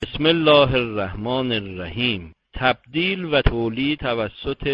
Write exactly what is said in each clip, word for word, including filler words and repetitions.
بسم الله الرحمن الرحیم. تبدیل و تولید توسط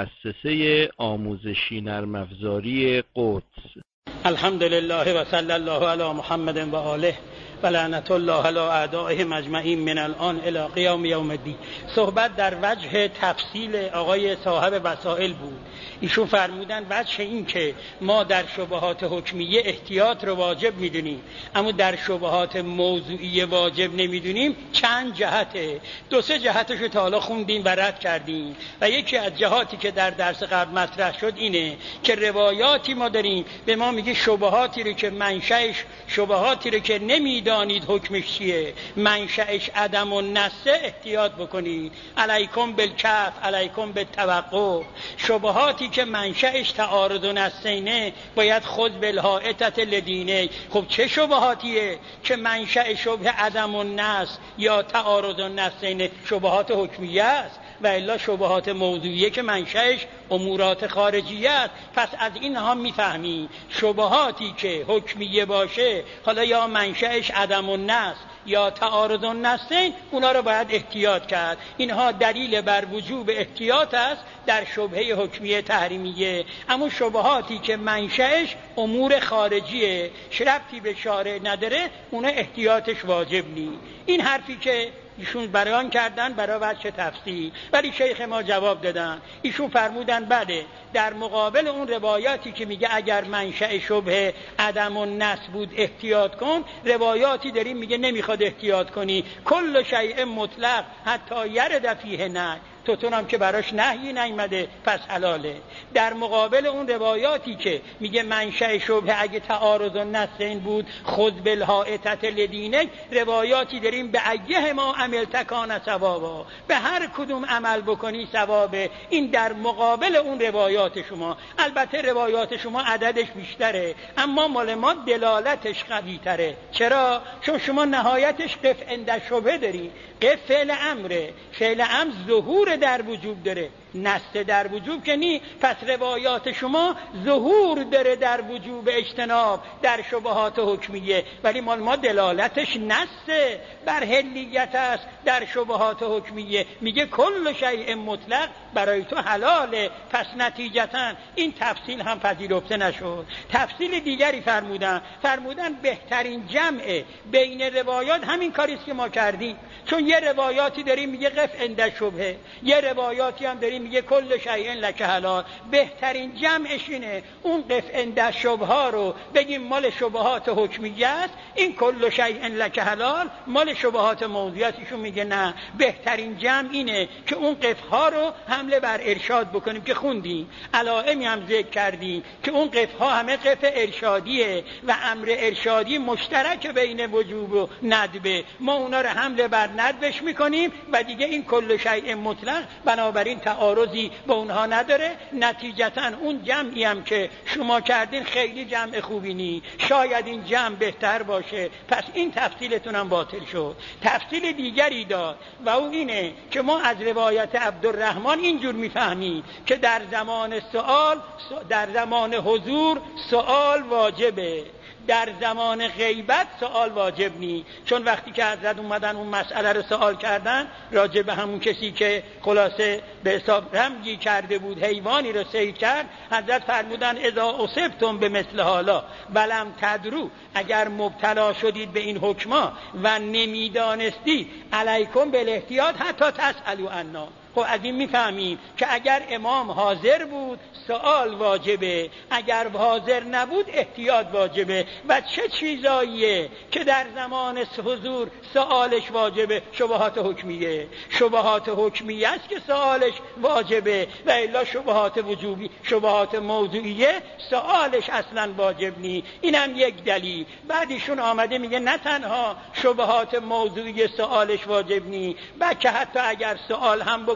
مؤسسه آموزشی نرم افزاری قدس. الحمدلله و صلی الله علی محمد و آله و لعنت الله علی اعدائهم اجمعین من الان الی قیام یوم الدین. صحبت در وجه تفصیل آقای صاحب وسائل بود. ایشون فرمودن وجه این که ما در شبهات حکمیه احتیاط رو واجب میدونیم اما در شبهات موضوعی واجب نمیدونیم. چند جهته، دو سه جهتش رو تا حالا خوندیم و رد کردیم و یکی از جهاتی که در درس قبل مطرح شد اینه که روایاتی ما داریم به ما میگه شبهاتی رو که منشأش شبهاتی رو که نمیدانید حکمش چیه، منشأش عدم النسه، احتیاط بکنید. علیکم بالکف، علیکم بالتوقف. شبهاتی که منشأش تعارض نسینه باید خود بالحائطة لدینه. خب چه شبهاتیه که منشأ شبه عدم النس یا تعارض النسینه؟ شبهات حکمیه است و الا شبهات موضوعیه که منشأش امورات خارجیه است. پس از اینها میفهمیم شبهاتی که حکمیه باشه، حالا یا منشأش عدم النس یا تعارض النسین، اونا رو باید احتیاط کرد. اینها دلیل بر وجوب احتیاط است در شبهه حکمیه تحریمیه. اما شبهاتی که منشأش امور خارجیه، ربطی به شارع نداره، اونا احتیاطش واجب نیست. این حرفی که ایشون بیان کردن برای وجه تفصیل، ولی شیخ ما جواب دادن. ایشون فرمودن بله، در مقابل اون روایاتی که میگه اگر منشأ شبه عدم النس بود احتیاط کن، روایاتی داریم میگه نمیخواد احتیاط کنی. کل شیء مطلق حتی یرد فیه نهی، توتونم که براش نهی نیامده پس حلاله. در مقابل اون روایاتی که میگه منشأ شبه اگه تعارض النسین بود خود بالحائطة لدینه، روایاتی داریم به ایه ما عملت کان ثوابا، به هر کدوم عمل بکنی ثوابه. این در مقابل اون روایات شما. البته روایات شما عددش بیشتره اما مال ما دلالتش قوی تره. چرا؟ چون شما نهایتش قف عند شبه داری. قف فعل امره، فعل امر ظهور در وجوب داره، نسته در وجوب که نی. پس روایات شما ظهور داره در وجوب اجتناب در شبهات حکمیه، ولی مال ما دلالتش نسته بر حلیت است در شبهات حکمیه. میگه کل شیء مطلق برای تو حلاله. پس نتیجتا این تفصیل هم پذیرفته نشد. تفصیل دیگری فرمودن فرمودن بهترین جمع بین روایات همین کاریست که ما کردیم. چون یه روایاتی داریم میگه قف عند شبهه، یه روایاتی هم داریم میگه کل شیء لک حلال. بهترین جمعش اینه اون قف عند شبهه رو بگیم مال شبهات حکمیه است، این کل شیء لک حلال مال شبهات موضوعیه. ایشون میگه نه، بهترین جمع اینه که اون قف ها رو حمله بر ارشاد بکنیم که خوندیم، علائمی هم ذکر کردیم که اون قف ها همه قف ارشادیه و امر ارشادی مشترک بین وجوب و ندبه. ما اونا رو حمله بر ندبش میکنیم و دیگه این کل شیء مطلق بنابراین تعارضی با اونها نداره. نتیجتا اون جمعی هم که شما کردین خیلی جمع خوبی نی، شاید این جمع بهتر باشه. پس این تفصیلتون هم باطل شد. تفصیل دیگری داد و او اینه که ما از روایت عبدالرحمن اینجور میفهمیم که در زمان سوال در زمان حضور سوال واجبه، در زمان غیبت سوال واجب نی. چون وقتی که حضرت اومدن اون مسئله رو سوال کردن راجع به همون کسی که خلاصه به حساب رمزی کرده بود، حیوانی رو صید کرد، حضرت فرمودن اذا اصبتم به مثل حالا ولم تدرو، اگر مبتلا شدید به این حکما و نمیدانستید، علیکم بالاحتیاط حتی تسألوا عنا. خب از این میفهمیم که اگر امام حاضر بود سوال واجبه، اگر حاضر نبود احتیاط واجبه. و چه چیزاییه که در زمان حضور سوالش واجبه؟ شبهات حکمیه. شبهات حکمیه است که سوالش واجبه و الا شبهات وجوبی، شبهات موضوعیه سوالش اصلا واجب نی. اینم یک دلیل. بعدیشون آمده میگه نه تنها شبهات موضوعی سوالش واجب نی، بلکه حتی اگر سوال هم بکنه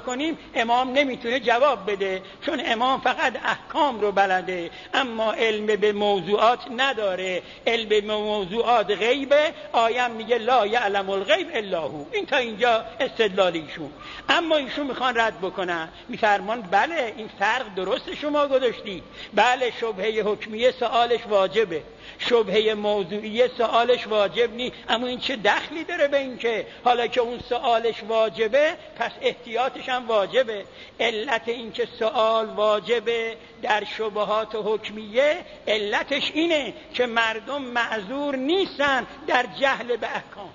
بکنیم امام نمیتونه جواب بده، چون امام فقط احکام رو بلده اما علم به موضوعات نداره. علم به موضوعات غیبه. آیه میگه لا یعلم الغیب الا هو. این تا اینجا استدلال ایشون. اما ایشون میخوان رد بکنن، میفرمان بله این فرق درست شما گذاشتید، بله شبهه حکمیه سوالش واجبه، شبهه موضوعیه سوالش واجب نیست، اما این چه دخلی داره به این که حالا که اون سوالش واجبه پس احتیاطش هم واجبه؟ علت این که سوال واجبه در شبهات حکمیه علتش اینه که مردم معذور نیستن در جهل به احکام.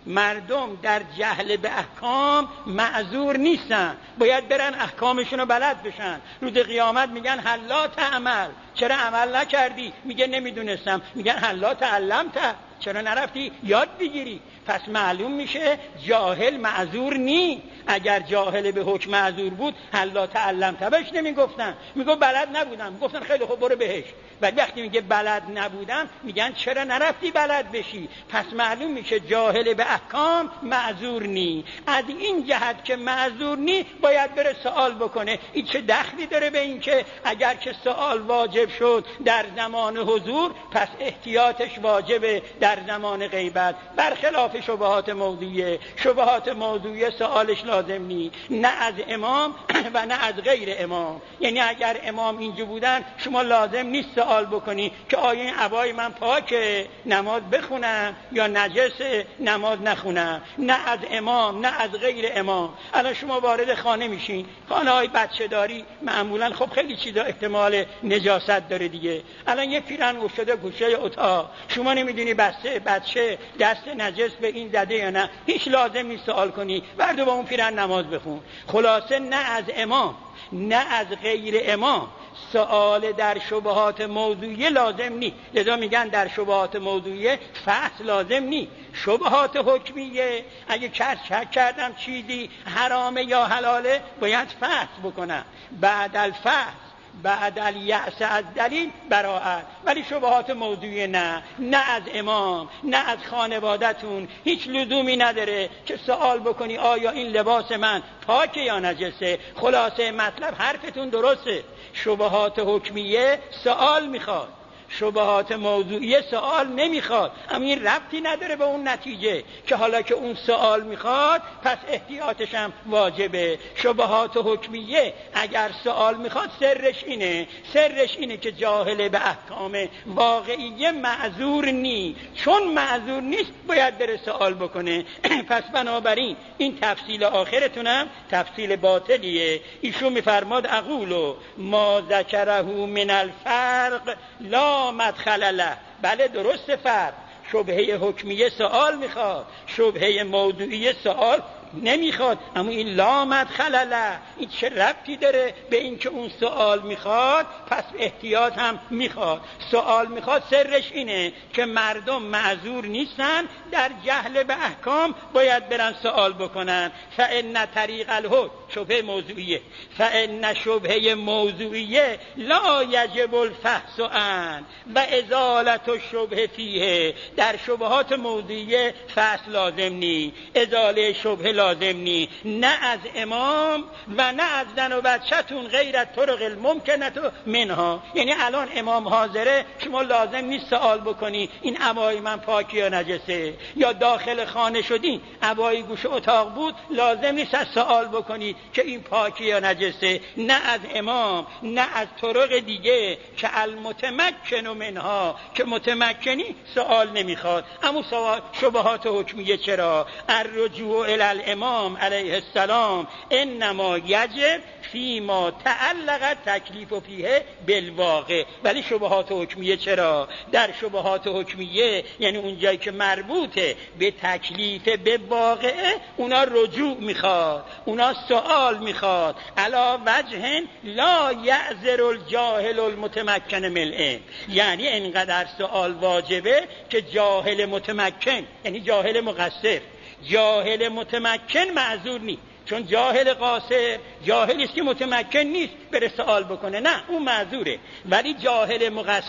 مردم در جهل به احکام معذور نیستن، باید برن احکامشون رو بلد بشن. روز قیامت میگن حلا تعمل، چرا عمل نکردی؟ میگه نمیدونستم. میگن حلا تعلمت، چرا نرفتی یاد بگیری؟ پس معلوم میشه جاهل معذور نی. اگر جاهل به حکم معذور بود حلا تعلمت بهش نمیگفتن، میگه بلد نبودم، گفتن خیلی خوب برو بهش. ولی وقتی میگه بلد نبودم میگن چرا نرفتی بلد بشی؟ پس معلوم میشه جاهل به احکام معذور نی. از این جهت که معذور نی باید بره سوال بکنه. این چه دخلی داره به این که اگر که سوال واجب شد در زمان حضور پس احتیاطش واجبه در زمان غیبت؟ برخلاف شبهات موضوعیه. شبهات موضوعیه سوالش لازم نی، نه از امام و نه از غیر امام. یعنی اگر امام اینجا بودن شما لازم نیست سوال بکنی که آیا این عبای من پاکه نماز بخونم یا نجسه نماز نخونم. نه از امام نه از غیر امام. الان شما وارد خانه میشین، خانه های بچه داری معمولا خب خیلی چیزا احتمال نجاست داره دیگه. الان یه پیرن افتاده گوشه اتاق، شما نمیدونی بچه بچه دست نجس به این زده یا نه، هیچ لازم نیست سوال کنی، برد با اون پیرن نماز بخون. خلاصه نه از امام نه از غیر امام سوال در شبهات موضوعیه لازم نی. لذا میگن در شبهات موضوعیه فحص لازم نی. شبهات حکمیه اگه کس شک کردم چیزی حرامه یا حلاله باید فحص بکنم. بعد الفحص بعد الیأس از دلیل براءت. ولی شبهات موضوعی نه، نه از امام نه از خانوادتون هیچ لزومی نداره که سوال بکنی آیا این لباس من پاکه یا نجسه. خلاصه مطلب حرفتون درسته. شبهات حکمیه سوال میخواد، شبهات موضوعی سوال نمیخواد. اما این ربطی نداره به اون نتیجه که حالا که اون سوال میخواد پس احتیاطش هم واجبه. شبهات حکمیه اگر سوال میخواد سرش اینه سرش اینه که جاهل به احکام واقعیه معذور نی. چون معذور نیست باید بره سوال بکنه. پس بنابراین این تفصیل آخرتونم تفصیل باطلیه. ایشون میفرماد اقولو ما ذکره من الفرق لا مدخل له. بله درست فرق. شبهه حکمیه سوال میخواد، شبهه موضوعی سوال نمیخواد. اما این لا مدخل له، این چه ربطی داره به این که اون سوال میخواد پس احتیاط هم میخواد؟ سوال میخواد سرش اینه که مردم معذور نیستن در جهل به احکام باید برن سوال بکنن. فان طریق الحکم شبهه موضوعیه فان شبهه موضوعیه لا یجب الفحص عن و ازالت الشبهه فیه. در شبهات موضوعیه فحص لازم نی، ازاله شبهه لازم نی. نه از امام و نه از زن و بچه‌تون غیر از طرق الممکنه منها. یعنی الان امام حاضره شما لازم نیست سوال بکنی این عبای من پاکی یا نجسه. یا داخل خانه شدین عبای گوشه اتاق بود لازم نیست از سوال بکنی که این پاکی یا نجسه. نه از امام نه از طرق دیگه که المتمکن منها که متمکنی سوال نمیخواد. اما سوال شبهات حکمیه چرا؟ الرجوع الی الامام علیه السلام انما یجب فیما تعلق تکلیف فیه بالواقع. ولی شبهات حکمیه چرا؟ در شبهات حکمیه یعنی اون جایی که مربوطه به تکلیف به واقعه اونا رجوع میخواد، اونا سوال میخواد. علا وجه لا یعذر الجاهل المتمکن ملئ. یعنی انقدر سوال واجبه که جاهل متمکن یعنی جاهل مقصر، جاهل متمکن معذور نیست. چون جاهل قاصر جاهلی است که متمکن نیست بره سوال بکنه، نه اون معذوره. ولی جاهل مقصر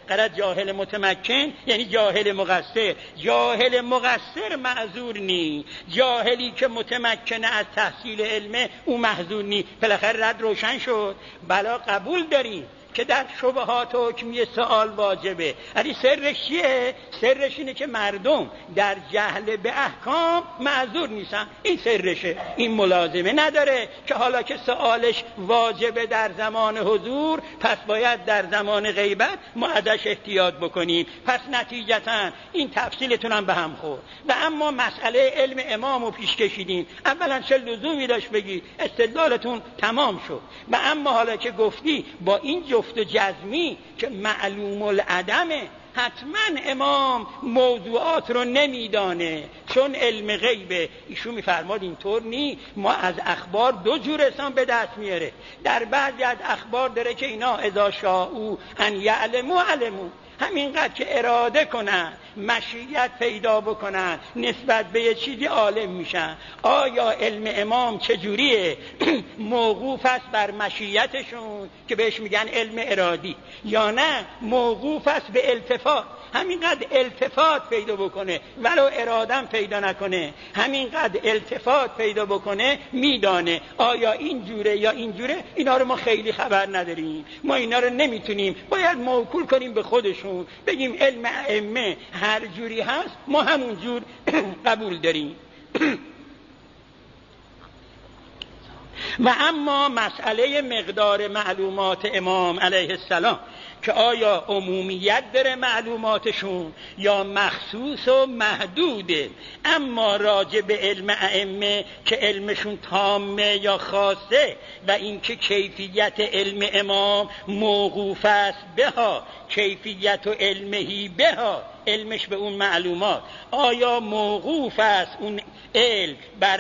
قرار جاهل متمکن یعنی جاهل مقصر. جاهل مقصر معذور نی، جاهلی که متمکنه از تحصیل علمه او محذور نی. بالاخره رد روشن شد. بلا قبول داریم که در شبهات حکمی سوال واجبه. ولی سرش چیه؟ سرش اینه که مردم در جهل به احکام معذور نیستن. این سرشه. این ملازمه نداره که حالا که سوالش واجبه در زمان حضور، پس باید در زمان غیبت ما ازش احتیاط بکنیم. پس نتیجتا این تفصیلتون هم به هم خورد. و اما مسئله علم امام رو پیش کشیدیم. اولا چه لزومی داشت بگی؟ استدلالتون تمام شد. و اما حالا که گفتی با این جفت و جزمی که معلوم العدمه، حتما امام موضوعات رو نمیدانه چون علم غیبه. ایشون میفرماد اینطور نی، ما از اخبار دو جور انسان به دست میاره. در بعضی از اخبار داره که اینا اذا شاءوا ان یعلموا علموا، همینقدر که اراده کنن مشیت پیدا بکنن نسبت به یه چیزی عالم میشن. آیا علم امام چجوریه؟ موقوف است بر مشیتشون که بهش میگن علم ارادی، یا نه موقوف است به التفات؟ همینقدر التفات پیدا بکنه ولو ارادم پیدا نکنه، همینقدر التفات پیدا بکنه میدانه. آیا این جوره یا این جوره؟ اینا رو ما خیلی خبر نداریم. ما اینا رو نمیتونیم، باید موکول کنیم به خودشون، بگیم علم ائمه هر جوری هست ما همون جور قبول داریم. و اما مسئله مقدار معلومات امام علیه السلام که آیا عمومیت داره معلوماتشون یا مخصوص و محدوده. اما راجع به علم ائمه که علمشون تامه یا خاصه و اینکه کیفیت علم امام موقوف است بها کیفیت و علمهی بها، علمش به اون معلومات آیا موقوف است اون علم بر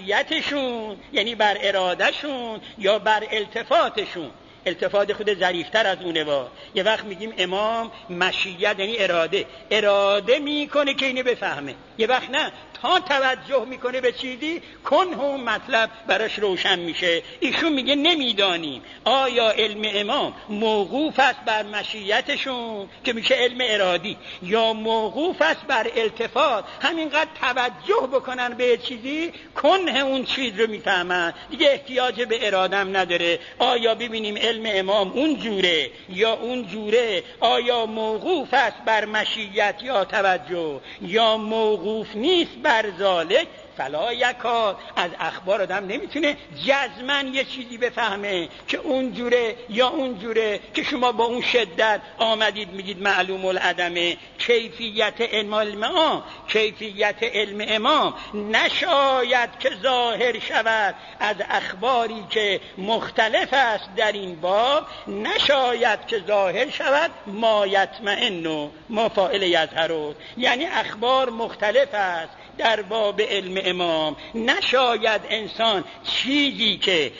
مشیتشون یعنی بر ارادهشون یا بر التفاتشون؟ التفات خود ظریفتر از اونه. با یه وقت میگیم امام مشیت یعنی اراده، اراده میکنه که اینو بفهمه، یه وقت نه تا توجه میکنه به چیزی کنه اون مطلب براش روشن میشه. ایشون میگه نمیدانیم آیا علم امام موقوف است بر مشیتشون که میشه علم ارادی یا موقوف است بر التفات، همینقدر توجه بکنن به چیزی کنه اون چیز رو میفهمن، دیگه احتیاج به ارادم نداره. آیا ببینیم علم امام اون جوره یا اون جوره؟ آیا موقوف است بر مشیت یا توجه یا موقوف نیست بر ذالک؟ فلا یکاد. از اخبار آدم نمیتونه جزمن یه چیزی بفهمه که اون جوره یا اون جوره که شما با اون شدت آمدید میگید معلوم العدمه. کیفیت علم امام کیفیت علم امام نشاید که ظاهر شود از اخباری که مختلف است در این باب، نشاید که ظاهر شود ما یطمئن و ما فاعل یظهر، یعنی اخبار مختلف است در باب علم امام. نشاید انسان چیزی که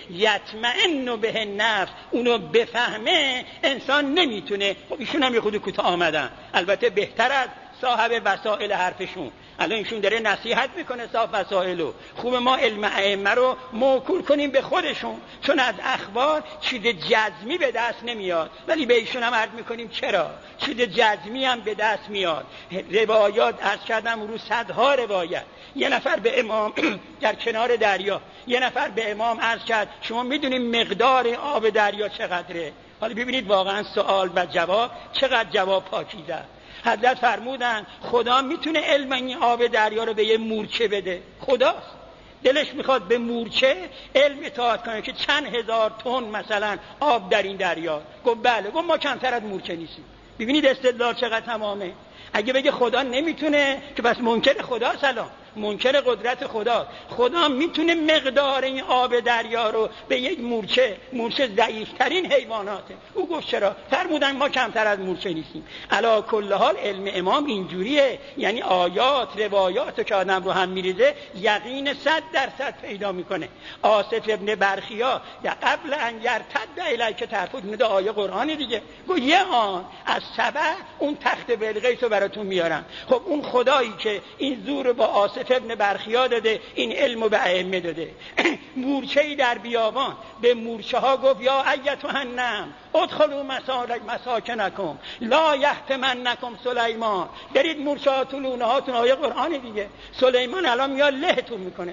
یطمئن به نفس اونو بفهمه انسان نمیتونه. خب ایشون هم یه خود کوتاه آمدن، البته بهتر از صاحب وسائل حرفشون. الان ایشون داره نصیحت میکنه صاحب وسائلو. خوب ما علم ائمه رو موکول کنیم به خودشون، چون از اخبار چیز جزمی به دست نمیاد. ولی به ایشون هم عرض میکنیم چرا چیز جزمی هم به دست میاد. روایات عرض کردم رو صدها روایت. یه نفر به امام در کنار دریا، یه نفر به امام عرض کرد شما میدونید مقدار آب دریا چقدره؟ حالا ببینید واقعا سوال و جواب چقدر جواب پاکیزه. حضرت فرمودن خدا میتونه علم این آب دریا رو به یه مورچه بده. خداست دلش میخواد به مورچه علم اطاعت کنه که چند هزار تن مثلا آب در این دریا. گفت بله. گفت ما کمتر از مورچه نیستیم. ببینید استدلال چقدر تمامه. اگه بگه خدا نمیتونه که بس منکر خدا، سلام منکر قدرت خدا. خدا میتونه مقدار این آب دریا رو به یک مورچه، مورچه ضعیفترین حیواناته. او گفت چرا؟ فرمودن ما کمتر از مورچه نیستیم. علی کل حال علم امام اینجوریه، یعنی آیات روایات که آدم رو هم میریزه یقین صد درصد پیدا میکنه. آصف ابن برخیا یا قبل ان یرتد الیک طرفک، میده آیه قرآنی دیگه، گفت یه آن از سبع اون تخت بلقیس رو براتون میارم. خب اون خدایی که این زور با آصف ثابت ابن برخیا داده، این علمو به ائمه داده. مورچه‌ای در بیابان به مورچه ها گفت یا ایتها النمل ادخلوا مساکنکم لا یحطمنکم سلیمان. برید مورچه ها تو لونه هاتون، آیه قرآن دیگه. سلیمان الان میاد لهتون میکنه.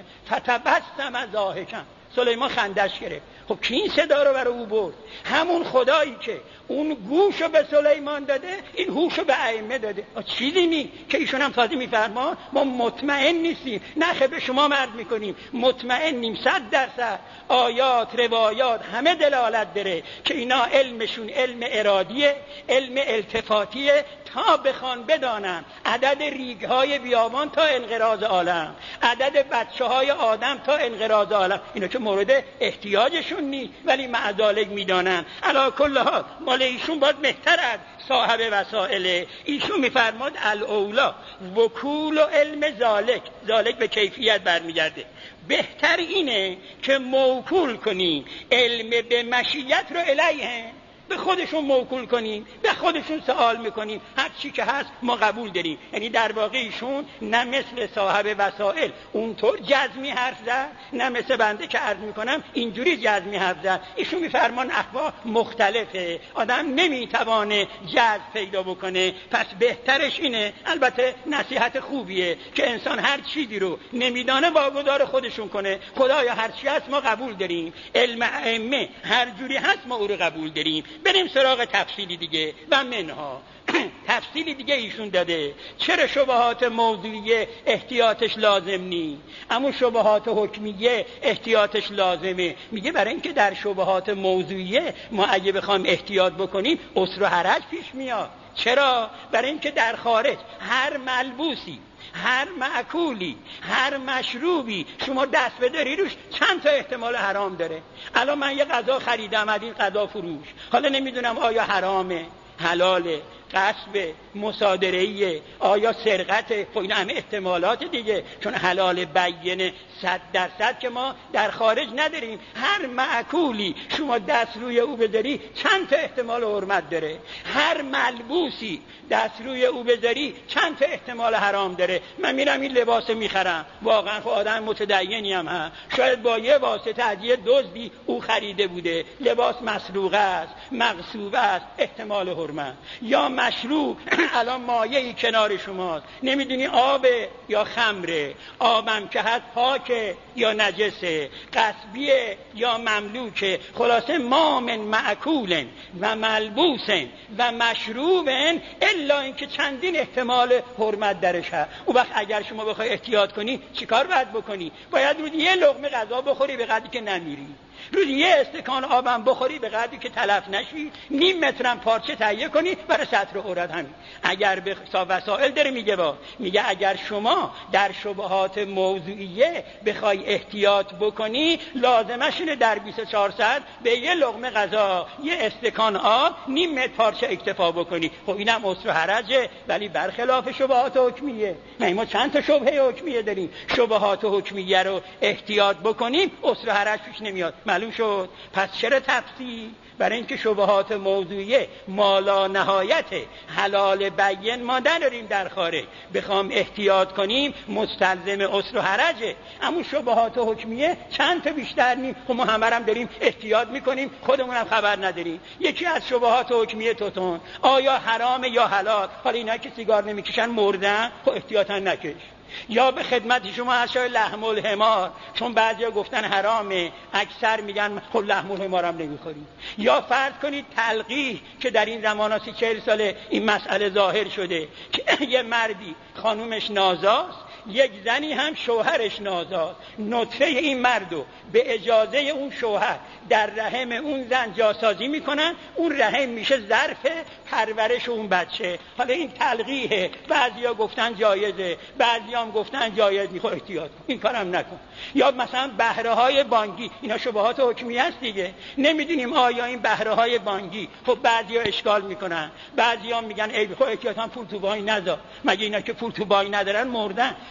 فتبسم ضاحکا، سلیمان خندش گرفت. خب کی این صدا رو برای او برد؟ همون خدایی که اون گوشو به سلیمان داده، این هوشو به ائمه داده. چیزی نی که ایشون هم تازه میفرما ما مطمئن نیستیم، نه خب شما مرد میکنیم، مطمئنیم صد درصد آیات روایات همه دلالت داره که اینا علمشون علم ارادیه، علم التفاتیه، تا بخوان بدانن عدد ریگ‌های بیابان تا انقراض عالم، عدد بچه‌های آدم تا انقراض عالم. اینا که مورد احتیاجشون نیست ولی مع ذالک میدانن. علی کل حال مال ایشون باید بهتر از صاحب وسائل. ایشون میفرماد الاولا وکول و علم ذالک، ذالک به کیفیت برمیگرده. بهتر اینه که موکول کنی علم به مشیت رو الیه، به خودشون موکول کنیم، به خودشون سوال میکنیم، هر چی که هست ما قبول داریم. یعنی در واقع ایشون نه مثل صاحب وسائل اونطور جزمی حرف زد، نه مثل بنده که عرض میکنم اینجوری جزمی حرف زد. ایشون میفرمان احوال مختلفه، آدم نمیتوانه جزم پیدا بکنه. پس بهترش اینه، البته نصیحت خوبیه، که انسان هر چیزی رو نمیدانه واگذار خودشون کنه. خدایا هر چی هست ما قبول داریم، علم ائمه هر جوری هست ما او رو قبول داریم. بریم سراغ تفصیلی دیگه. و منها تفصیلی دیگه ایشون داده. چرا شبهات موضوعیه احتیاطش لازم نی، اما شبهات حکمیه احتیاطش لازمه؟ میگه برای اینکه در شبهات موضوعیه ما اگه بخوام احتیاط بکنیم عسر و حرج پیش میاد. چرا؟ برای اینکه در خارج هر ملبوسی، هر معکولی، هر مشروبی شما دست بداری روش چند تا احتمال حرام داره. الان من یه غذا خریدم از این غذا فروش، حالا نمیدونم آیا حرامه، حلاله، غصب، مصادره‌ایه، آیا سرقته. خب این همه احتمالات دیگه، چون حلال بیینه صد درصد که ما در خارج نداریم. هر معکولی شما دست روی او بذاری چند تا احتمال حرمت داره. هر ملبوسی دست روی او بذاری چند تا احتمال حرام داره. من میرم این لباس میخرم، واقعا خب آدم متدینی هم هست، شاید با یه واسطه از یه دزدی او خریده بوده، لباس مسروقه است، مغصوبه است، احتمال حرمت. یا مشروب، الان مایعی کنار شماست، نمیدونی آبه یا خمره، آبم که هست پاکه یا نجسه، قصبیه یا مملوکه. خلاصه ما من معکولن و ملبوسن و مشروبن الا اینکه چندین احتمال حرمت درش هست. اون وقت اگر شما بخوای احتیاط کنی چیکار باید بکنی؟ باید روز یه لقمه غذا بخوری به قدری که نمیری، روز یه استکان آبم بخوری به قدری که تلف نشی، نیم مترم پارچه تهیه کنی برای سطر عورت. همین اگر به وسائل داره میگه با میگه اگر شما در شبهات موضوعیه بخوای احتیاط بکنی، لازمش اینه در بیست و چهار ساعت به یه لقمه غذا، یه استکان آب، نیم متر پارچه اکتفا بکنی. خب اینم عسر و حرجه، ولی برخلاف شبهات حکمیه. نه ما چند تا شبهه حکمیه داریم، شبهات حکمیه رو احتیاط بکنیم عسر و حرج پیش نمیاد. معلوم شد؟ پس چرا تفصیل؟ برای اینکه شبهات موضوعیه مالا نهایت حلال بیین ما نداریم در خارج، بخوام احتیاط کنیم مستلزم عسر و حرجه. اما شبهات حکمیه چند تا بیشتر نیم، خب ما همه هم داریم احتیاط میکنیم، خودمون هم خبر نداریم. یکی از شبهات حکمیه توتون، آیا حرامه یا حلال؟ حالا اینا که سیگار نمیکشن مردن، خب احتیاطا نکش. یا به خدمت شما اشیاء لحم الحمار، چون بعضیا گفتن حرامه، اکثر میگن خب لحم الحمارم نمیخوریم. یا فرض کنید تلقیح که در این زمانا سی چهل ساله این مسئله ظاهر شده که یه مردی خانومش نازاست، یک زنی هم شوهرش نازاست، نطفه این مردو به اجازه اون شوهر در رحم اون زن جاسازی میکنن، اون رحم میشه ظرف پرورش اون بچه. حالا این تلقیحه، بعضیا گفتن جایزه، بعضیا هم گفتن جایز نیست. احتیاط کن، این کارم نکن. یا مثلا بهره های بانکی، اینا شبهات حکمی هست دیگه، نمیدونیم آیا این بهره های بانکی، خب بعضیا اشکال میکنن، بعضیا میگن ای خب احتیاطاً پول تو بانک نذار، مگه اینا که پول تو بانک ندارن مردن.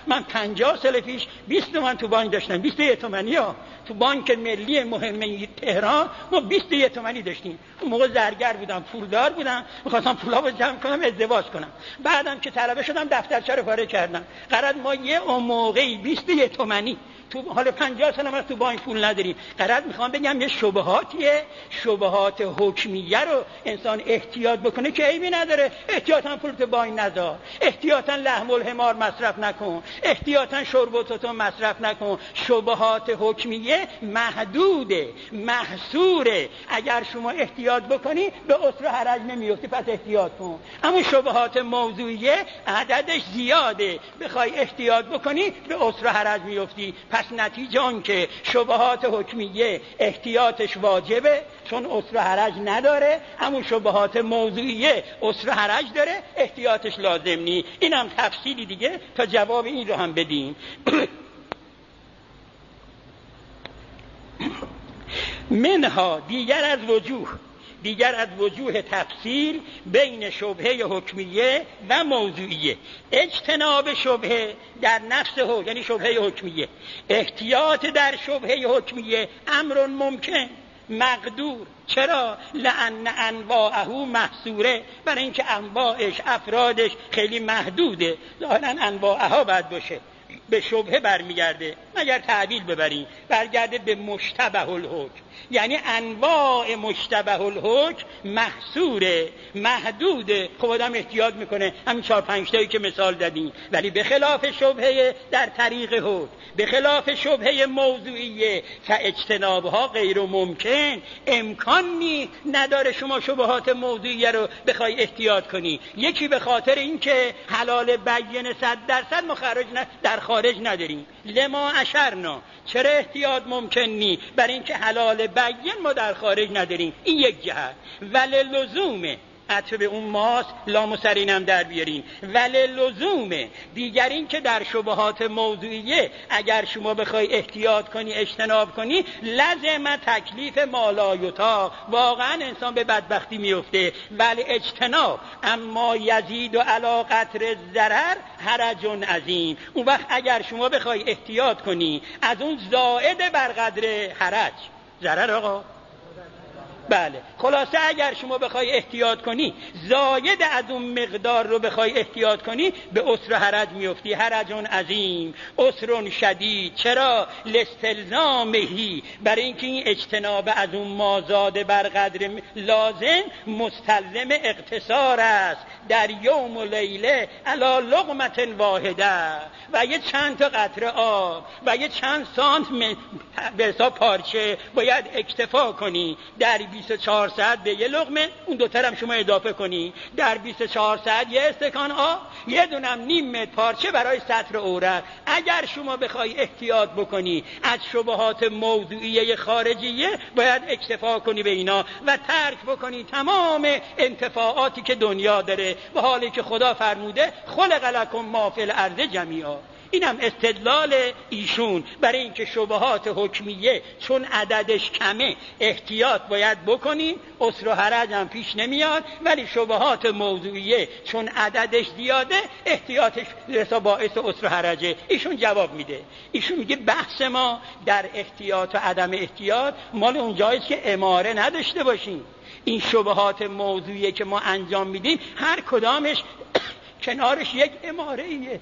من پنجاه سال پیش بیست تومن تو بانک داشتم، بیست و یک تومانی ها تو بانک ملی مهم تهران ما بیست و یک تومانی داشتیم. اون موقع زرگر بودم، پولدار بودم، می‌خواستم پولامو جمع کنم ازدواج کنم. بعدم که طلبه شدم دفترچه رو پاره کردم. قرار ما یه اون موقعی بیست و یک تومانی تو حال پنجاه سال ما تو بانک پول نداریم. قرار میخوام بگم یه شبهاتیه، شبهات حکمیه رو انسان احتیاط بکنه که عیبی نداره. احتیاطاً پول تو بانک نذار، احتیاطاً لحم الحمار مصرف نکن، احتیاطاً شرب و توتون مصرف نکن. شبهات حکمیه محدوده، محصوره. اگر شما احتیاط بکنی به اسر و حرج نمیفتی، پس احتیاط کن. اما شبهات موضوعیه عددش زیاده، بخوای احتیاط بکنی به اسر و حرج میفتی. پس نتیجه آن که شبهات حکمیه احتیاطش واجبه چون اسر و حرج نداره، همون شبهات موضوعیه اسر و حرج داره، احتیاطش لازم نی. اینم تفصیلی دیگه تا جواب این رو هم بدیم. منها دیگر از وجوه دیگر از وجوه تفصیل بین شبهه حکمیه و موضوعیه. اجتناب شبهه در نفس هو، یعنی شبهه حکمیه. احتیاط در شبهه حکمیه امر ممکن مقدور. چرا؟ لأن انواعه محصوره، برای اینکه انواعش افرادش خیلی محدوده. ظاهرا انواعها باید باشه. به شبهه برمیگرده، مگر تعبیل ببریم برگرده به مشتبه الحکم، یعنی انواع مشتبه الحکم محصوره، محدوده. خب آدم احتیاط میکنه همین چهار پنج تایی که مثال زدیم. ولی به خلاف شبهه در طریق حکم، به خلاف شبهه موضوعیه که اجتنابها غیر ممکن، امکانی نداره شما شبهات موضوعیه رو بخوای احتیاط کنی. یکی به خاطر اینکه حلال بیان صد درصد مخرج نه در خارج نداریم. لما اشرنا، چرا احتیاط ممکن نی؟ برای اینکه حلال بیان ما در خارج نداریم. این یک جهت. ولی لزومه عطف به اون ماست، لام سرینم در بیارین. ولی لزومه دیگر این که در شبهات موضوعیه اگر شما بخوای احتیاط کنی، اجتناب کنی، لازم تکلیف مالایوتا، واقعا انسان به بدبختی میفته. ولی اجتناب اما یزید و علی قدر ضرر حرج عظیم. اون وقت اگر شما بخوای احتیاط کنی از اون زائد بر قدر حرج، ضرر آقا بله، خلاصه اگر شما بخوای احتیاط کنی زاید از اون مقدار رو بخوای احتیاط کنی به اسر و حرج میفتی. حرج عظیم، اسر شدید. چرا؟ لاستلزامهی، برای اینکه این اجتناب از اون مازاد بر قدر لازم مستلزم اقتصار است در یوم و لیله علی لقمت واحده، و یه چند تا قطره آب و یه چند سانت به حساب پارچه باید اکتفا کنی. در بیست و چهار ساعت به یه لقمه، اون دو ترم شما اضافه کنی، در بیست و چهار ساعت یه استکان آب، یه دونم نیم متر پارچه برای سطر عورت. اگر شما بخوای احتیاط بکنی از شبهات موضوعیه خارجیه باید اکتفا کنی به اینا و ترک بکنی تمام انتفاعاتی که دنیا داره، به حالی که خدا فرموده خلق لکم ما فی الارض جمیعا. اینم استدلال ایشون برای اینکه شبهات حکمیه چون عددش کمه احتیاط باید بکنیم، اسر و حرج هم پیش نمیاد. ولی شبهات موضوعیه چون عددش زیاده احتیاطش رسا باعث اسر و حرجه. ایشون جواب میده، ایشون میگه بحث ما در احتیاط و عدم احتیاط مال اونجاییست که اماره نداشته باشیم. این شبهات موضوعیه که ما انجام میدیم هر کدامش کنارش یک اماره ایه.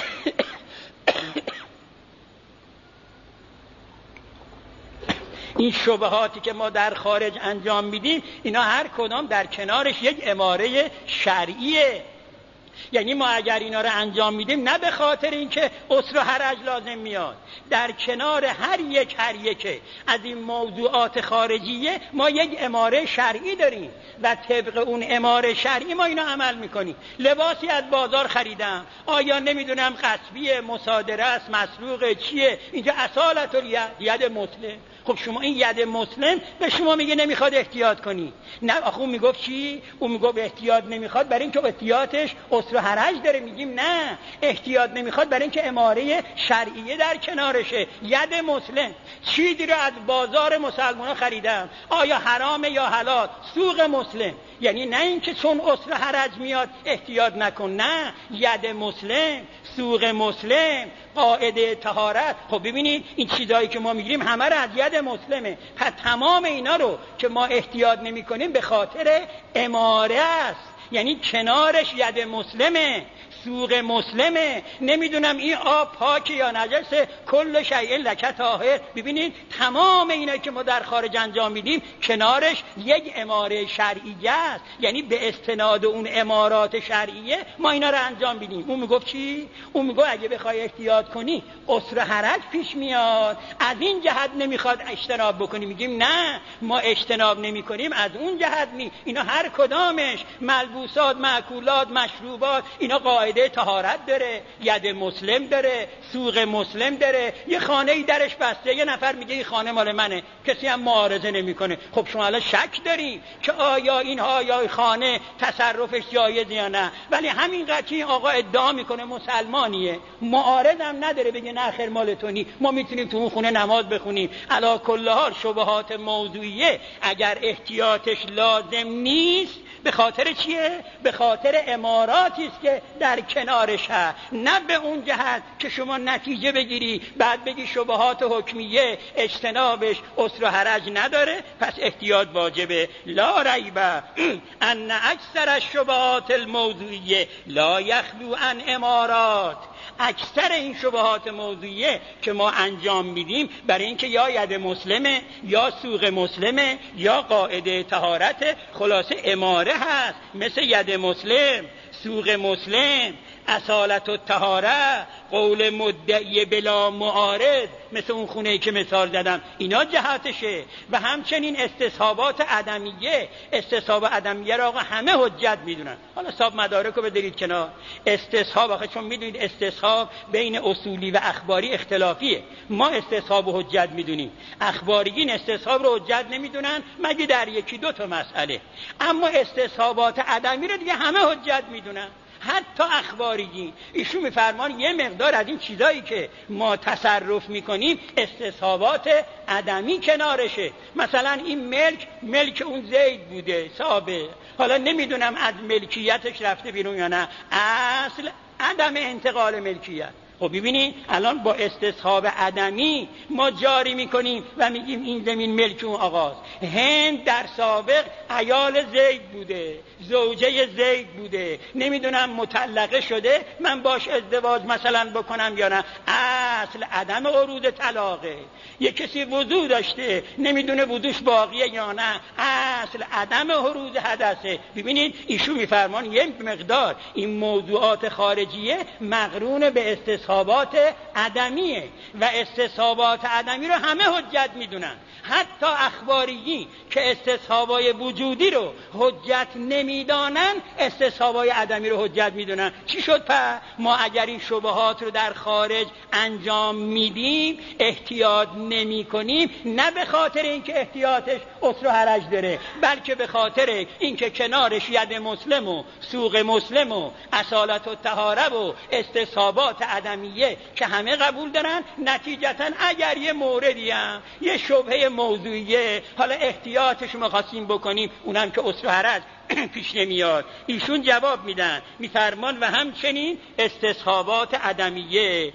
این شبهاتی که ما در خارج انجام میدیم اینا هر کدام در کنارش یک اماره شرعیه. یعنی ما اگر اینا رو انجام میدیم نه به خاطر اینکه اسر و حرج لازم میاد، در کنار هر یک هر یک از این موضوعات خارجیه ما یک اماره شرعی داریم و طبق اون اماره شرعی ما اینا عمل میکنیم. لباسی از بازار خریدم، آیا نمیدونم غصبیه، مصادره است، مسروقه، چیه؟ اینجا اصالت الید، ید مسلم. خب شما این ید مسلم به شما میگه نمیخواد احتیاط کنی. نه آخه اون میگفت چی؟ اون میگفت احتیاط نمیخواد برای اینکه احتیاطش اسر و حرج داره. میگیم نه، احتیاط نمیخواد برای اینکه اماره شرعیه در کنارشه. ید مسلم چیزی رو از بازار مسلمان خریدم، آیا حرامه یا حلال؟ سوق مسلم. یعنی نه اینکه چون اسر و حرج میاد احتیاط نکن، نه، ید مسلم سوق مسلم، قاعده طهارت. خب ببینید این چیزایی که ما میگیم همه را از ید مسلمه. پس تمام اینا رو که ما احتیاط نمی کنیم به خاطر اماره است، یعنی کنارش ید مسلمه، سوق مسلمه. نمیدونم این آب پاک یا نجسه، کل شیء لک طاهر. ببینید تمام اینا که ما در خارج انجام میدیم کنارش یک اماره شرعیه است، یعنی به استناد اون امارات شرعیه ما اینا رو انجام میدیم. اون میگفت چی؟ اون میگفت اگه بخوای احتیاط کنی عسر حرج پیش میاد، از این جهت نمیخواد اجتناب بکنی. میگیم نه، ما اجتناب نمیکنیم از اون جهت نی. اینا هر کدامش ملبوسات، مأکولات، مشروبات، اینا قاعده طهارت داره، ید مسلم داره، سوق مسلم داره. یه خانه ای درش بسته، یه نفر میگه این خانه مال منه، کسی هم معارضه نمیکنه. خب شما الان شک داریم که آیا اینها یا خانه تصرفش جایز یا نه، ولی همینقدر که این آقا ادعا میکنه مسلمانیه، معارض هم نداره بگه نه خیر مال تو نی، ما میتونیم تو اون خونه نماز بخونیم. علی کل حال شبهات موضوعیه اگر احتیاطش لازم نیست به خاطر چیه؟ به خاطر اماراتی است که در کنارش هست، نه به اون جهت که شما نتیجه بگیری بعد بگی شبهات حکمیه اجتنابش عسر و حرج نداره پس احتیاط واجبه. لا ریب ان اکثر الشبهات الموضوعیه لا یخلو عن امارات. اکثر این شبهات موضوعیه که ما انجام میدیم برای اینکه یا ید مسلمه یا سوق مسلمه یا قاعده طهارت، خلاصه اماره هست، مثل ید مسلم، سوق مسلم، اصالت و طهاره، قول مدعی بلا معارض، مثل اون خونه‌ای که مثال زدم، اینا جهتشه. و همچنین استصحابات عدمیه، استصحاب عدمیه را آقا همه حجت میدونن. حالا صاحب مدارک رو بذارید کنار. استصحاب آخه چون میدونید استصحاب بین اصولی و اخباری اختلافیه. ما استصحاب و حجت میدونیم، اخباریین استصحاب رو حجت نمیدونن مگه در یکی دو تا مسئله. اما استصحابات عدمی رو دیگه همه حجت میدونن، حتی اخباریین. ایشون میفرمان یه مقدار از این چیزایی که ما تصرف میکنیم استصحابات عدمی کنارشه. مثلا این ملک ملک اون زید بوده صاحبه، حالا نمیدونم از ملکیتش رفته بیرون یا نه، اصل عدم انتقال ملکیت. خب ببینید الان با استصحاب عدمی ما جاری میکنیم و میگیم این زمین ملک اون آقاست. هند در سابق عیال زید بوده، زوجه زید بوده، نمیدونم مطلقه شده، من باش ازدواج مثلا بکنم یا نه، اصل عدم عروض طلاقه. یه کسی وضو داشته نمیدونه وضوش باقیه یا نه، اصل عدم عروض حدثه. ببینید ایشون میفرمان یه مقدار این موضوعات خارجیه مقرون به استصحابات عدمیه و استصحابات عدمی رو همه حجت میدونن. حتی اخباریین که استصحابای وجودی رو حجت نمیدانن استصحابای عدمی رو حجت میدونن. چی شد پس؟ ما اگر این شبهات رو در خارج انجام میدیم احتیاط نمی کنیم، نه به خاطر اینکه احتیاطش عسر و حرج داره، بلکه به خاطر اینکه کنارش ید مسلم و سوق مسلم و اصالت و طهاره و استصحابات عدمیه که همه قبول دارن، نتیجتا اگر یه موردی هم یه شبهه موضوعیه حالا احتیاطش رو خواستیم بکنیم اونم که عسر و حرج پیش نمیاد. ایشون جواب میدن میفرمان و همچنین استصحابات عدمیه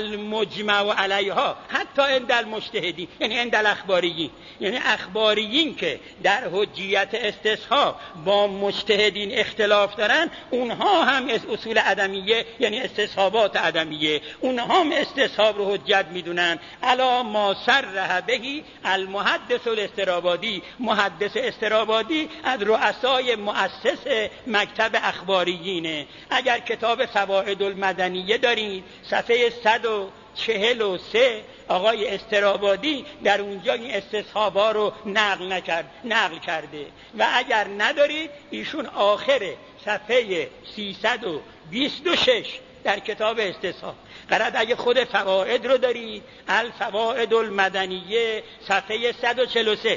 المجمع علیها حتی عند المجتهدین، یعنی عند الاخباریین، یعنی اخباریین که در حجیت استصحاب با مجتهدین اختلاف دارن، اونها هم اصول عدمیه یعنی استصحابات عدمیه، اونها هم استصحاب رو حجت میدونن. الا ما صرح بهی المحدث الاسترابادی، محدث استرابادی از رؤسای مؤسس مکتب اخباریینه. اگر کتاب فوائد المدنیه دارید صفحه صد و چهل و سه آقای استرابادی در اونجا این استصحابا رو نقل نکرد نقل کرده و اگر ندارید ایشون آخر صفحه سیصد و بیست و شش در کتاب استصحاب. قرد اگه خود فوائد رو دارید الفوائد المدنیه صفحه صد و چهل و سه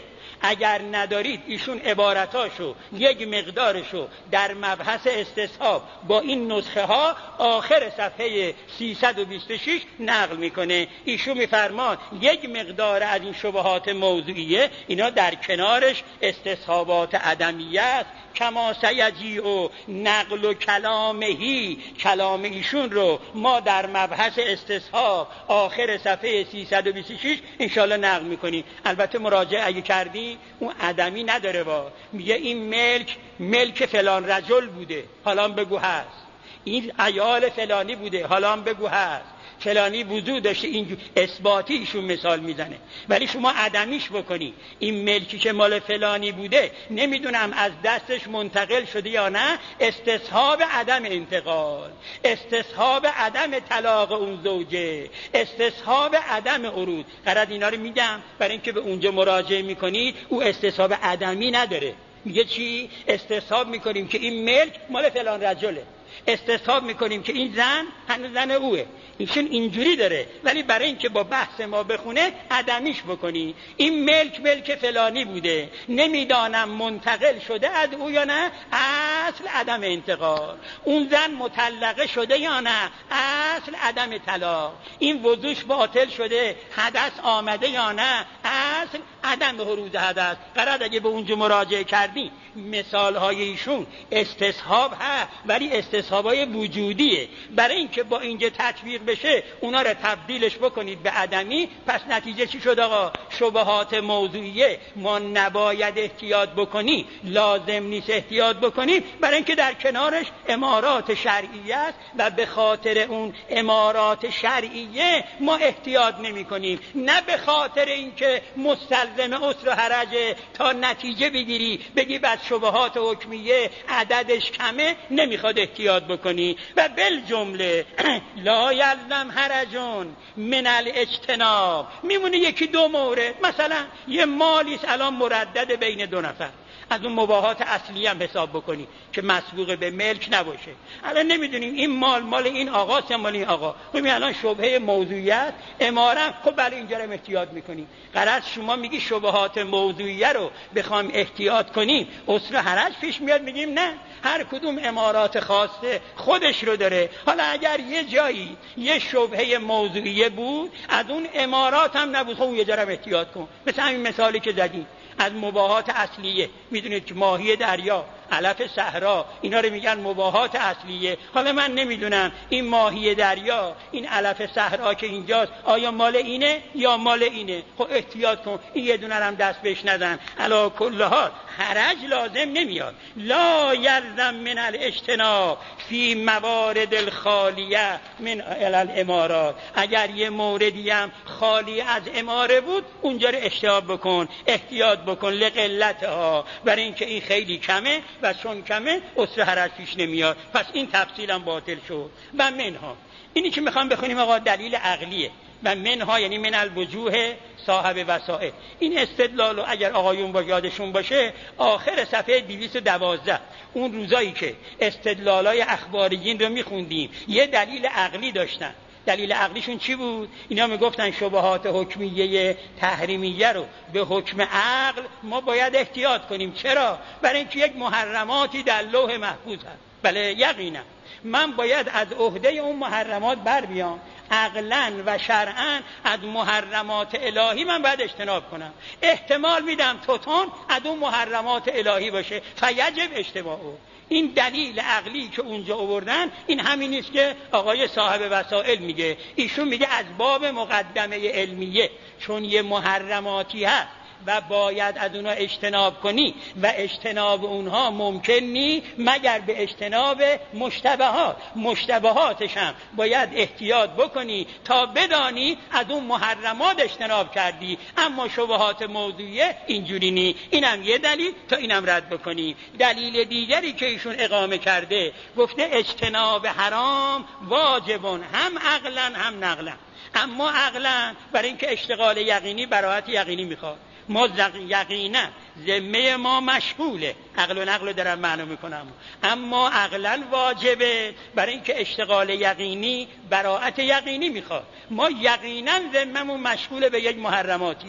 اگر ندارید ایشون عبارتاشو یک مقدارشو در مبحث استصحاب با این نسخه ها آخر صفحه سیصد و بیست و شش نقل میکنه. ایشون میفرمان یک مقدار از این شبهات موضوعیه اینا در کنارش استصحابات عدمیه است. کما سیجی و نقل و کلامهی، کلام ایشون رو ما در مبحث استصحاب آخر صفحه سیصد و بیست و شش انشالله نقل میکنیم. البته مراجعه اگه کردی اون عدمی نداره، با میگه این ملک ملک فلان رجل بوده، حالا بگو هست، این عیال فلانی بوده، حالا بگو هست، فلانی وجود داشته، این اثباتی ایشون مثال میزنه. ولی شما عدمیش بکنی این ملکی که مال فلانی بوده نمیدونم از دستش منتقل شده یا نه، استصحاب عدم انتقال، استصحاب عدم طلاق اون زوجه، استصحاب عدم عروض. قرار اینا رو میگم برای اینکه به اونجا مراجعه میکنید او استصحاب عدمی نداره. میگه چی؟ استصحاب میکنیم که این ملک مال فلان رجله، استصحاب میکنیم که این زن هنوز زن اوه، ایشون اینجوری داره، ولی برای اینکه با بحث ما بخونه عدمیش بکنی این ملک ملک فلانی بوده، نمیدانم منتقل شده از او یا نه، اصل عدم انتقال. اون زن مطلقه شده یا نه، اصل عدم طلاق. این وضوش باطل شده، حدث آمده یا نه، اصل عدم حروز حدث. قرار اگه به اونجا مراجعه کردی مثال های ایشون استصحاب ها، ولی استصحاب های وجودیه. برای اینکه با اینجا تطبیق بشه اونا رو تبدیلش بکنید به عدمی، پس نتیجه چی شد آقا؟ شبهات موضوعیه ما نباید احتیاط بکنی، لازم نیست احتیاط بکنیم، برای اینکه در کنارش امارات شرعیه است و به خاطر اون امارات شرعیه ما احتیاط نمی کنیم، نه به خاطر اینکه مستلزم عسر و حرجه تا نتیجه بگیری بگی بعد شبهات حکمیه عددش کمه نمیخواد احتیاط بکنی. و بالجمله لا یلزم حرجون من الاجتناب، میمونه یکی دو مورد، مثلا یه مالیست الان مردد بین دو نفر، از اون مباحات اصلی هم حساب بکنی که مسبوق به ملک نباشه. الان نمیدونیم این مال مال این آقاست یا مال این آقا، ببین الان شبهه موضوعیت امارت، خب بله اینجا رو احتیاط میکنیم. قرار شما میگی شبهات موضوعیه رو بخوام احتیاط کنیم عسر حرج پیش میاد، میگیم نه، هر کدوم امارات خاصه خودش رو داره. حالا اگر یه جایی یه شبهه موضوعیه بود از اون امارات هم نبود، خب یه جرم احتیاط کن. مثل همین مثالی که زدیم از مباحات اصلیه، میدونید که ماهی دریا، علف صحرا، اینا رو میگن مباحات اصلیه. حالا من نمیدونم این ماهی دریا، این علف صحرا که اینجاست آیا مال اینه یا مال اینه، خب احتیاط کن این یه دونه هم دست بهش نزن. علی کل حال حرج لازم نمیاد. لا یلزم من الاجتناب فی موارد الخالیه من الامارات، اگر یه موردی هم خالی از اماره بود اونجا رو اشتیاب بکن، احتیاط بکن لقلتها، برای اینکه این خیلی کمه و چون کمه عسر حرج پیش نمیاد. پس این تفصیل هم باطل شد. و منها اینی که میخوام بخونیم آقا دلیل عقلیه، و منها یعنی من الوجوه صاحب وسائل. این استدلال رو اگر آقایون با یادشون باشه آخر صفحه دویست و دوازده اون روزایی که استدلالای اخباریین رو میخوندیم یه دلیل عقلی داشتن. دلیل عقلیشون چی بود؟ اینا میگفتن شبهات حکمیه تحریمیه رو به حکم عقل ما باید احتیاط کنیم. چرا؟ برای اینکه یک محرماتی در لوح محفوظ هست. بله یقینا من باید از عهده اون محرمات بر بیام، عقلاً و شرعاً از محرمات الهی من باید اجتناب کنم. احتمال میدم توتون از اون محرمات الهی باشه، فیجب اجتنابه. این دلیل عقلی که اونجا آوردن این همین نیست که آقای صاحب وسائل میگه. ایشون میگه از باب مقدمه علمیه، چون یه محرماتی هست و باید از اونها اجتناب کنی و اجتناب اونها ممکن نی مگر به اجتناب مشتبهات. مشتبهاتش هم باید احتیاط بکنی تا بدانی از اون محرمات اجتناب کردی، اما شبهات موضوعیه اینجوری نی. اینم یه دلیل تا اینم رد بکنی. دلیل دیگری که ایشون اقامه کرده گفته اجتناب حرام واجبون، هم عقلا هم نقلا. اما عقلا برای اینکه اشتغال یقینی براحت یقینی میخواد، ما یقینا ذمه ما مشغوله، عقل و نقل رو دارم معنی میکنم، اما عقلا واجبه برای اینکه اشتغال یقینی براءت یقینی میخواد. ما یقینا ذممون مشغوله به یک محرماتیه،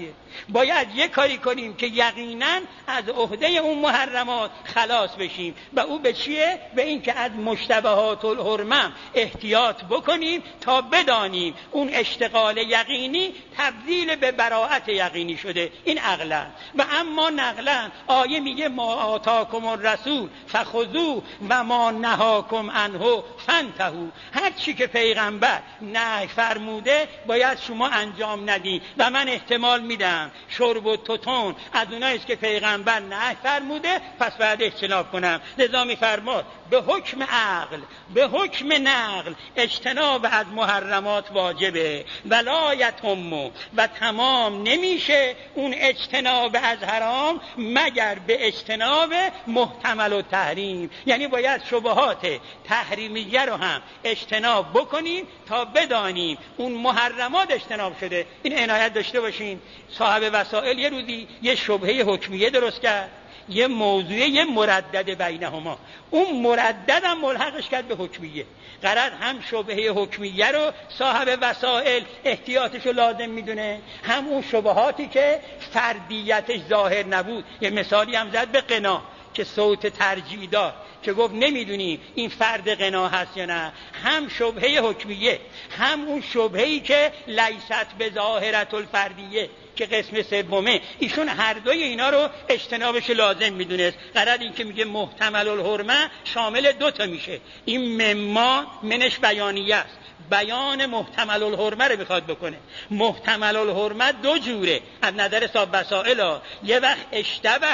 باید یک کاری کنیم که یقینا از عهده اون محرمات خلاص بشیم و او به چیه؟ به این که از مشتبهات الحرمه احتیاط بکنیم تا بدانیم اون اشتغال یقینی تبدیل به براءت یقینی شده. این عقلا. و اما نقلا آیه میگه ما آتاکم الرسول فخذوه و ما نهاکم عنه فانتهوا. هر چی که پیغمبر نهی فرموده باید شما انجام ندید و من احتمال میدم شرب و توتون از اونایی است که پیغمبر نهی فرموده، پس باید اجتناب کنم. لذا میفرماد به حکم عقل، به حکم نقل اجتناب از محرمات واجبه. ولا یتم و تمام نمیشه اون اجتناب از حرام مگر به اجتناب محتمل و تحریم. یعنی باید شبهات تحریمیه رو هم اجتناب بکنیم تا بدانیم اون محرمات اجتناب شده. این عنایت داشته باشین. صاحب وسائل یه روزی یه شبهه حکمیه درست کرد، یه موضوع یه مردد بینهما. اون مردد هم ملحقش کرد به حکمیه. قرار هم شبهه حکمیه رو صاحب وسائل احتیاطش رو لازم میدونه، هم اون شبهاتی که فردیتش ظاهر نبود. یه مثالی هم زد به قنا که صوت ترجیع داد که گفت نمیدونی این فرد قنا هست یا نه. هم شبهه حکمیه، هم اون شبهه‌ای که لیست به ظاهرت الفردیه که قسم سومه. ایشون هر دوی اینا رو اجتنابش لازم میدونست. قرار این که میگه محتمل الحرمه شامل دو تا میشه. این مما منش بیانیه است، بیان محتمل الحرمه رو میخواد بکنه. محتمل الحرمه دو جوره از نظر صاحب وسائل. یه وقت اشتبه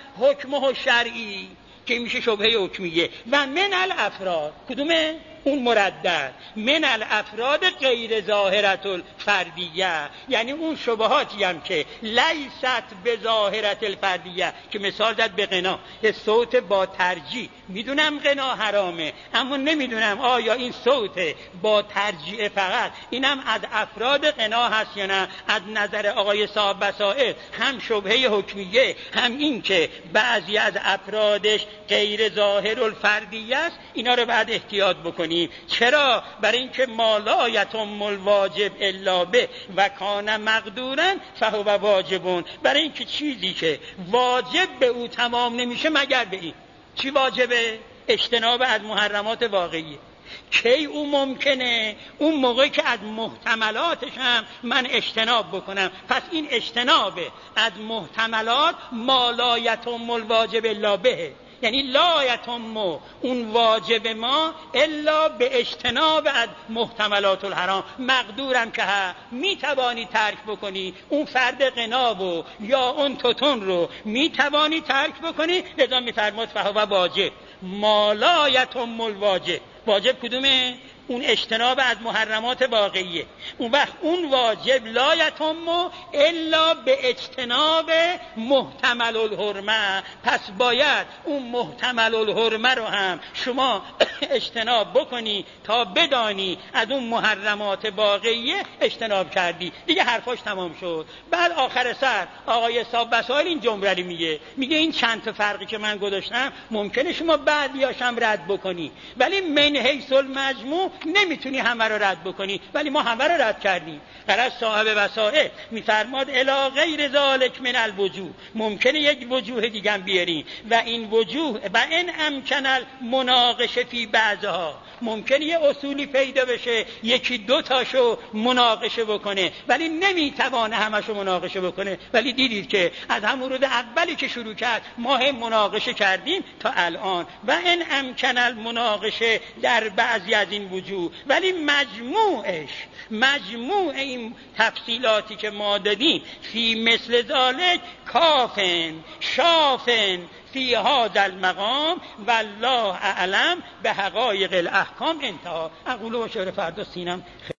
حکمه شرعی که میشه شبهه حکمیه، و من الافراد کدومه؟ اون مردد من الافراد غیر ظاهرت الفردیه، یعنی اون شبهاتی هم که لیست به ظاهرت الفردیه که مثال زد به غنا. یه صوت با ترجیح، میدونم غنا حرامه اما نمیدونم آیا این صوت با ترجیح فقط اینم از افراد غنا هست یا نه. از نظر آقای صاحب وسائل هم شبهه حکمیه، هم این که بعضی از افرادش غیر ظاهر الفردیه است. اینا رو بعد احتیاط بکنی. چرا؟ برای اینکه ما لا یتم الواجب الا به و کان مقدورا فهو واجبون. برای اینکه چیزی که واجب به او تمام نمیشه مگر به این. چی واجبه؟ اجتناب از محرمات واقعیه. کی او ممکنه؟ اون موقعی که از محتملاتش هم من اجتناب بکنم. پس این اجتناب از محتملات ما لا یتم الواجب الا به، یعنی لا یتم اون واجب ما الا به اجتناب از محتملات الحرام. مقدورم که ها میتوانی ترک بکنی اون فرد قناب یا اون توتون رو میتوانی ترک بکنی. لذا میفرماد فهو واجب ما لا یتم الواجب. واجب کدومه؟ اون اجتناب از محرمات واقعیه. اون وقت اون واجب لا یتم الا به اجتناب محتمل الحرمه. پس باید اون محتمل الحرمه رو هم شما اجتناب بکنی تا بدانی از اون محرمات واقعیه اجتناب کردی. دیگه حرفاش تمام شد. بعد آخر سر آقای صاحب وسائل این جمله میگه میگه این چند تا فرقی که من گذاشتم ممکنه شما بعضیاشم رد بکنی، ولی من حیث المجموع نمیتونی همه رو رد بکنی. ولی ما همه رو رد کردیم. قرار صاحب وسائل میفرماد الی غیر ذالک من الوجوه. ممکنه یک وجوه دیگه هم بیاریم و این وجوه و ان امکن المناقشه فی بعضها. ممکنه یه اصولی پیدا بشه یکی دو تاشو مناقشه بکنه ولی نمیتوانه همشو مناقشه بکنه. ولی دیدید که از همون روز اولی که شروع کرد ما هم مناقشه کردیم تا الان. و ان امکن المناقشه در بعضی از این وجوه، ولی مجموعش مجموع این تفصیلاتی که ما دادیم فی مثل ذالک کافن شافن فی هذا المقام والله اعلم به حقایق الاحکام. انتها. اقول و شعر فردا سینم